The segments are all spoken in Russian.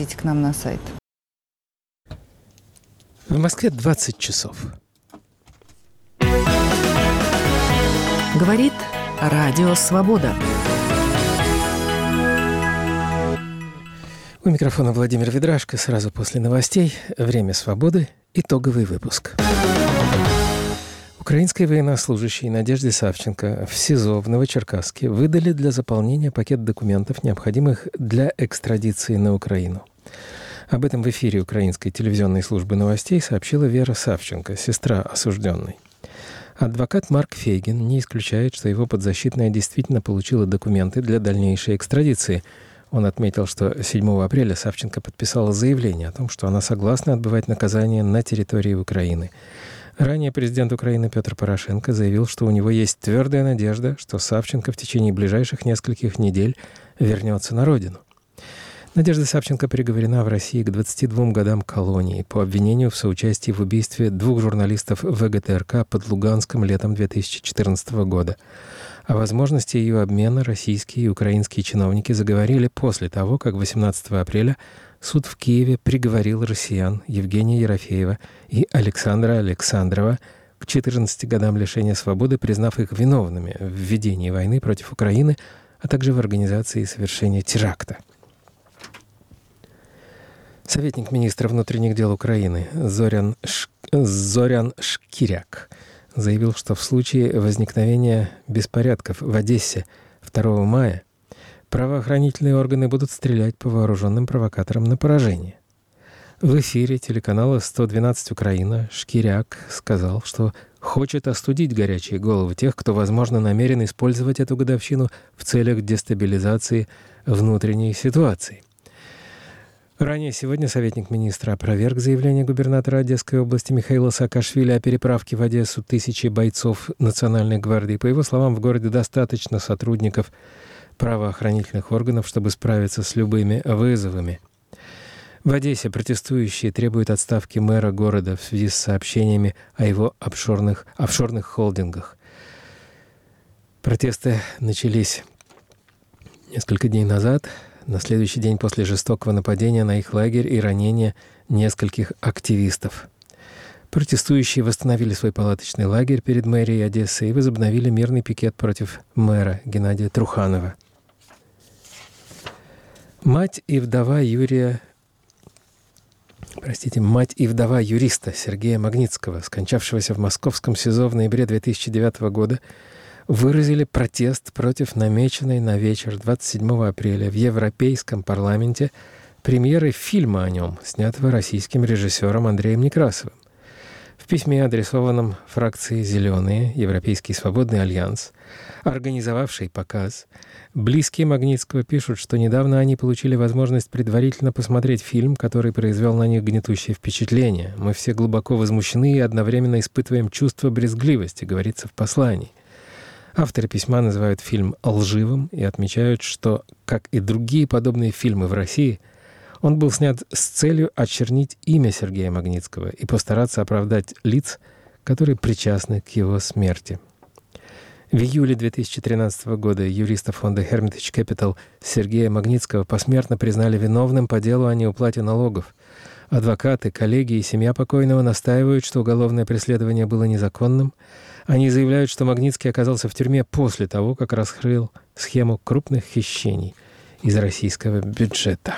Идите к нам на сайт. В Москве 20 часов. Говорит Радио Свобода. У микрофона Владимир Ведрашко. Сразу после новостей «Время свободы». Итоговый выпуск. Украинской военнослужащей Надежде Савченко в СИЗО в Новочеркасске выдали для заполнения пакет документов, необходимых для экстрадиции на Украину. Об этом в эфире украинской телевизионной службы новостей сообщила Вера Савченко, сестра осужденной. Адвокат Марк Фейгин не исключает, что его подзащитная действительно получила документы для дальнейшей экстрадиции. Он отметил, что 7 апреля Савченко подписала заявление о том, что она согласна отбывать наказание на территории Украины. Ранее президент Украины Петр Порошенко заявил, что у него есть твердая надежда, что Савченко в течение ближайших нескольких недель вернется на родину. Надежда Савченко приговорена в России к 22 годам колонии по обвинению в соучастии в убийстве 2 журналистов ВГТРК под Луганском летом 2014 года. О возможности ее обмена российские и украинские чиновники заговорили после того, как 18 апреля суд в Киеве приговорил россиян Евгения Ерофеева и Александра Александрова к 14 годам лишения свободы, признав их виновными в ведении войны против Украины, а также в организации и совершении теракта. Советник министра внутренних дел Украины Зорян Шкиряк заявил, что в случае возникновения беспорядков в Одессе 2 мая правоохранительные органы будут стрелять по вооруженным провокаторам на поражение. В эфире телеканала «112 Украина» Шкиряк сказал, что хочет остудить горячие головы тех, кто, возможно, намерен использовать эту годовщину в целях дестабилизации внутренней ситуации. Ранее сегодня советник министра опроверг заявление губернатора Одесской области Михаила Саакашвили о переправке в Одессу 1000 бойцов Национальной гвардии. По его словам, в городе достаточно сотрудников правоохранительных органов, чтобы справиться с любыми вызовами. В Одессе протестующие требуют отставки мэра города в связи с сообщениями о его офшорных холдингах. Протесты начались несколько дней назад, на следующий день после жестокого нападения на их лагерь и ранения нескольких активистов. Протестующие восстановили свой палаточный лагерь перед мэрией Одессы и возобновили мирный пикет против мэра Геннадия Труханова. Мать и вдова юриста Сергея Магнитского, скончавшегося в московском СИЗО в ноябре 2009 года, выразили протест против намеченной на вечер 27 апреля в Европейском парламенте премьеры фильма о нем, снятого российским режиссером Андреем Некрасовым. В письме, адресованном фракции «Зеленые», Европейский свободный альянс, организовавший показ, близкие Магнитского пишут, что недавно они получили возможность предварительно посмотреть фильм, который произвел на них гнетущее впечатление. «Мы все глубоко возмущены и одновременно испытываем чувство брезгливости», говорится в послании. Авторы письма называют фильм лживым и отмечают, что, как и другие подобные фильмы в России, он был снят с целью очернить имя Сергея Магнитского и постараться оправдать лиц, которые причастны к его смерти. В июле 2013 года юриста фонда Hermitage Capital Сергея Магнитского посмертно признали виновным по делу о неуплате налогов. Адвокаты, коллеги и семья покойного настаивают, что уголовное преследование было незаконным. Они заявляют, что Магнитский оказался в тюрьме после того, как раскрыл схему крупных хищений из российского бюджета.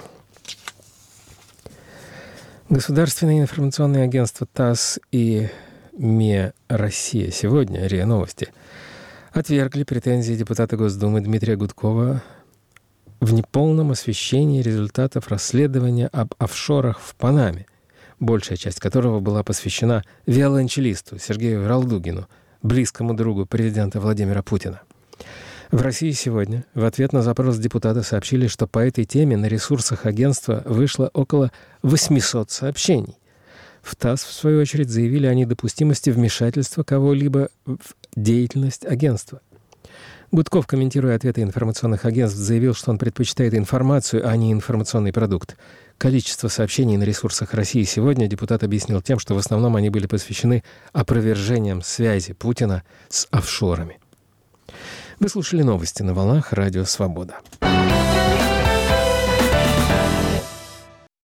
Государственные информационные агентства ТАСС и МИА «Россия» сегодня, РИА Новости, отвергли претензии депутата Госдумы Дмитрия Гудкова в неполном освещении результатов расследования об офшорах в Панаме, большая часть которого была посвящена виолончелисту Сергею Ралдугину, близкому другу президента Владимира Путина. В России сегодня в ответ на запрос депутата сообщили, что по этой теме на ресурсах агентства вышло около 800 сообщений. В ТАСС, в свою очередь, заявили о недопустимости вмешательства кого-либо в деятельность агентства. Гудков, комментируя ответы информационных агентств, заявил, что он предпочитает информацию, а не информационный продукт. Количество сообщений на ресурсах России сегодня депутат объяснил тем, что в основном они были посвящены опровержениям связи Путина с офшорами. Вы слушали новости на волнах Радио Свобода.